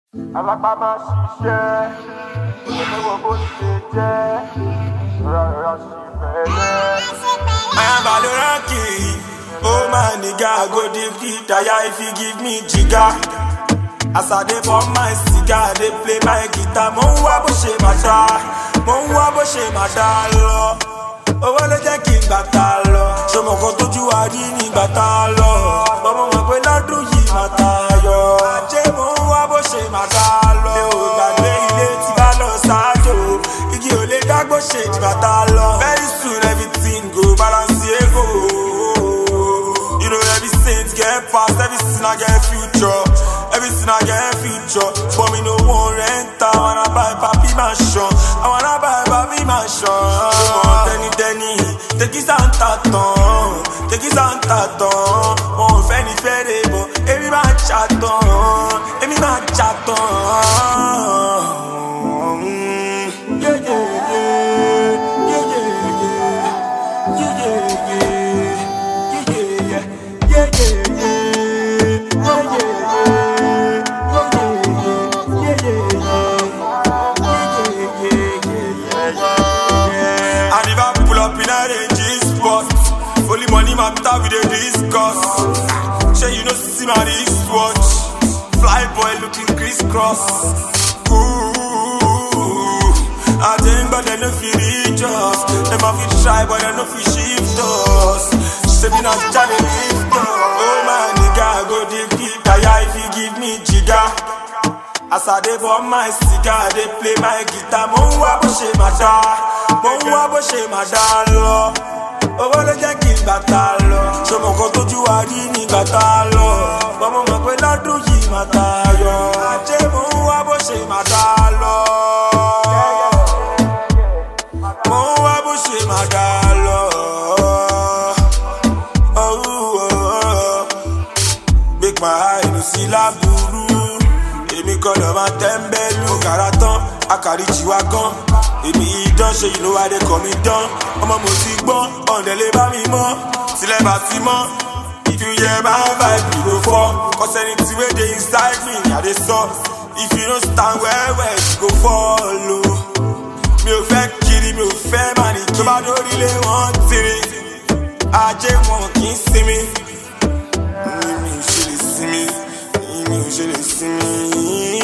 Alápá máa ṣiṣẹ́, ìgbẹ́wọ̀ bó ṣe jẹ́, rárá sí bẹ̀rẹ̀. I am Baloranki, oh my nigga, I go deep deep, tire if you give me jigger. As I dey pop my cigar, dey play my guitar, mo ń wá bó ṣe máa dá, mo ń wá bó ṣe máa dá lọ. Owó ló jẹ́ kí n gbàtà lọ, ṣọmọ kan tójú wa rí ní gbàtà lọ. Bọ́mọ mọ̀ pé lọ́dún yìí máa tayọ. Ajé mo ń wá bó ṣe máa dá lọ. Mi ò gbàgbé ilé tí bá lọ ṣáájò, igi ò lè dágbó ṣe jìbàtà lọ. Very soon everything go balance ego. You know every saint get past, every sinner get future. Every sinner get future. For me no one rent, I wanna buy papi mansion. I wanna buy papi mansion. Tẹ́ni, take his hand taton, take his hand taton. Wọ́n fẹ́ ni fẹ́rẹ̀ bọ̀, èmi máa chatton, èmi máa chatton. Yeah, yeah, yeah, yeah, yeah, yeah, yeah, yeah, yeah, yeah, yeah, yeah. And if I pull up in a range spot, only money matter we dey discuss. Say you know see my wristwatch, fly boy looking crisscross. I think but they no fit reach us. Them a fit try but they no fit shift us. Say me not Johnny lift us. Oh my nigga, I go deep deep, tire if you give me jigger. As I dey pop my cigar, dey play my guitar, mo ń wá bó ṣe máa dá, mo ń wá bó ṣe máa dá lọ. Owó ló jẹ́ kí n gbàtà lọ, ṣọmọ kan tójú wa rí ní gbàtà lọ. Bọ́mọ mọ̀ pé lọ́dún yìí máa tayọ. Ajé mo ń wá bó ṣe máa dá lọ. Mo ń wá bó ṣe máa dá lọ. Make my eye no see láburú. Èmi kọ́ lọ máa tẹ́ńbẹ́lú. Kàrà tán, àkàrí jìwà gan. Èmi idán ṣe you know why they call me dán. Ọmọ mo ti gbọ́n, ọ̀ndẹ̀ lè bá mi mọ́. Tilẹ̀ bá ti mọ́. If you hear my vibe, you go fall. Cause anything wey dey inside me, I dey suck. If you don't stand well, you go follow. Mi ò fẹ́ kiri, mi ò fẹ́ mani. Tó bá dórí lé wọ́n tiri. Ajé wọn kì í sinmi. Mi ò ṣe lè sinmi. Mi ò ṣe lè sinmi.